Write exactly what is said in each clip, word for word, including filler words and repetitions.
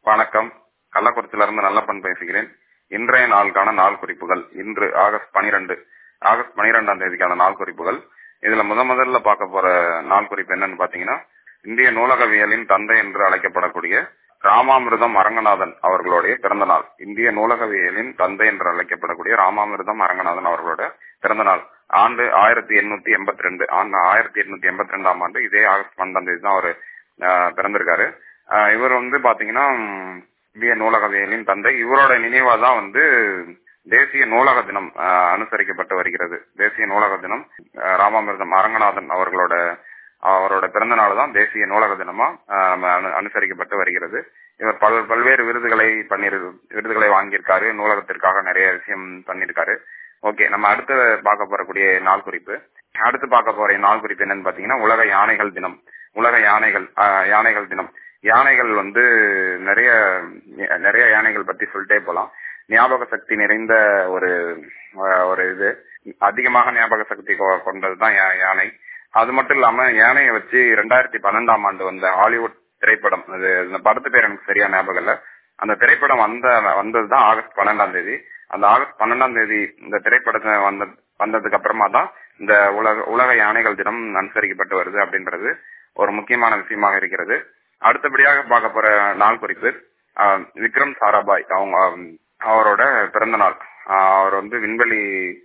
வணக்கம். கள்ளக்குறிச்சியிலிருந்து நல்லப்பன் பேசுகிறேன். இன்றைய நாளுக்கான நாள் குறிப்புகள். இன்று ஆகஸ்ட் பனிரெண்டு ஆகஸ்ட் பனிரெண்டாம் தேதிக்கான நாள் குறிப்புகள். இதுல முத முதல்ல பார்க்க போற நாள் குறிப்பு என்னன்னு பாத்தீங்கன்னா, இந்திய நூலகவியலின் தந்தை என்று அழைக்கப்படக்கூடிய ராமாமிர்தம் அரங்கநாதன் அவர்களுடைய பிறந்த நாள். இந்திய நூலகவியலின் தந்தை என்று அழைக்கப்படக்கூடிய ராமாமிர்தம் அரங்கநாதன் அவர்களோட பிறந்த நாள். ஆண்டு ஆயிரத்தி எண்ணூத்தி எண்பத்தி ரெண்டு ஆண்டு ஆயிரத்தி எண்ணூத்தி எண்பத்தி ரெண்டாம் ஆண்டு இதே ஆகஸ்ட் பன்னெண்டாம் தேதி தான் அவரு பிறந்திருக்காரு. இவர் வந்து பாத்தீங்கன்னா இந்திய நூலகவியலின் தந்தை. இவரோட நினைவா தான் வந்து தேசிய நூலக தினம் அனுசரிக்கப்பட்டு வருகிறது. தேசிய நூலக தினம் ராமாமிர்தம் அரங்கநாதன் அவர்களோட அவரோட பிறந்த நாள் தான் தேசிய நூலக தினமா அனுசரிக்கப்பட்டு வருகிறது. இவர் பல் பல்வேறு விருதுகளை பண்ணி விருதுகளை வாங்கியிருக்காரு. நூலகத்திற்காக நிறைய விஷயம் பண்ணிருக்காரு. ஓகே, நம்ம அடுத்து பார்க்க போறக்கூடிய நாள் குறிப்பு அடுத்து பார்க்க போற நாள் குறிப்பு என்னன்னு பாத்தீங்கன்னா, உலக யானைகள் தினம். உலக யானைகள் யானைகள் தினம். யானைகள் வந்து நிறைய நிறைய யானைகள் பத்தி சொல்லிட்டே போலாம். ஞாபக சக்தி நிறைந்த ஒரு ஒரு இது அதிகமாக ஞாபக சக்தி கொண்டதுதான் யானை. அது மட்டும் இல்லாம யானையை வச்சு இரண்டாயிரத்தி பன்னெண்டாம் ஆண்டு வந்த ஹாலிவுட் திரைப்படம், அது இந்த படத்து பேர் எனக்கு சரியா ஞாபகம் இல்ல. அந்த திரைப்படம் வந்த வந்ததுதான் ஆகஸ்ட் பன்னெண்டாம் தேதி. அந்த ஆகஸ்ட் பன்னெண்டாம் தேதி இந்த திரைப்படத்தை வந்த வந்ததுக்கு அப்புறமா தான் இந்த உலக உலக யானைகள் தினம் அனுசரிக்கப்பட்டு வருது அப்படின்றது ஒரு முக்கியமான விஷயமாக இருக்கிறது. அடுத்தபடியாக பார்க்க போற நாள் குறிப்பு விக்ரம் சாராபாய் அவங்க அவரோட பிறந்த நாள். அவர் வந்து விண்வெளி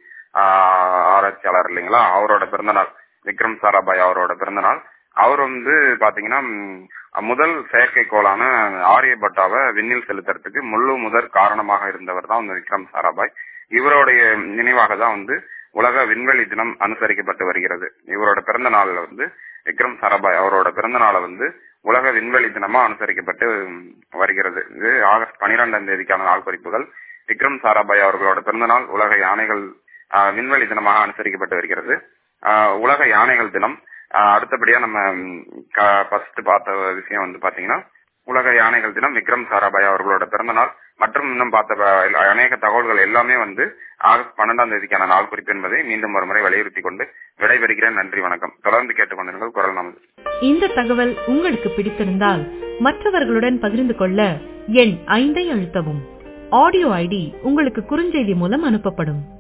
ஆராய்ச்சியாளர் இல்லைங்களா, அவரோட பிறந்த நாள் விக்ரம் சாராபாய் அவரோட பிறந்த நாள். அவர் வந்து பாத்தீங்கன்னா முதல் செயற்கைக்கோளான ஆரியபட்டாவை விண்ணில் செலுத்துறதுக்கு முழு முதற் காரணமாக இருந்தவர் தான் வந்து விக்ரம் சாராபாய். இவருடைய நினைவாக தான் வந்து உலக விண்வெளி தினம் அனுசரிக்கப்பட்டு வருகிறது. இவரோட பிறந்த நாள்ல வந்து விக்ரம் சாராபாய் அவரோட பிறந்த நாளை வந்து உலக விண்வெளி தினமா அனுசரிக்கப்பட்டு வருகிறது. இது ஆகஸ்ட் பனிரெண்டாம் தேதிக்கான நாள் குறிப்புகள். விக்ரம் சாராபாய் அவர்களோட பிறந்த நாள் உலக யானைகள் விண்வெளி தினமாக அனுசரிக்கப்பட்டு வருகிறது. உலக யானைகள் தினம். அடுத்தபடியா நம்ம ஃபர்ஸ்ட் பார்த்த விஷயம் வந்து பாத்தீங்கன்னா உலக யானைகள் தினம், விக்ரம் சாராபாய் அவர்களோட பிறந்த நாள் மற்றும் இன்னும் பார்த்த அநேக தகவல்கள் எல்லாமே வந்து ஆகஸ்ட் பன்னெண்டாம் தேதிக்கான நாள் குறிப்பு என்பதை மீண்டும் ஒரு முறை வலியுறுத்தி கொண்டு விடைபெறுகிறேன். நன்றி, வணக்கம். தொடர்ந்து கேட்டுக்கொண்டிருங்கள் குரல் நமது. இந்த தகவல் உங்களுக்கு பிடித்திருந்தால் மற்றவர்களுடன் பகிர்ந்து கொள்ள எண் ஐந்தை அழுத்தவும். ஆடியோ ஐடி உங்களுக்கு குறுஞ்செய்தி மூலம் அனுப்பப்படும்.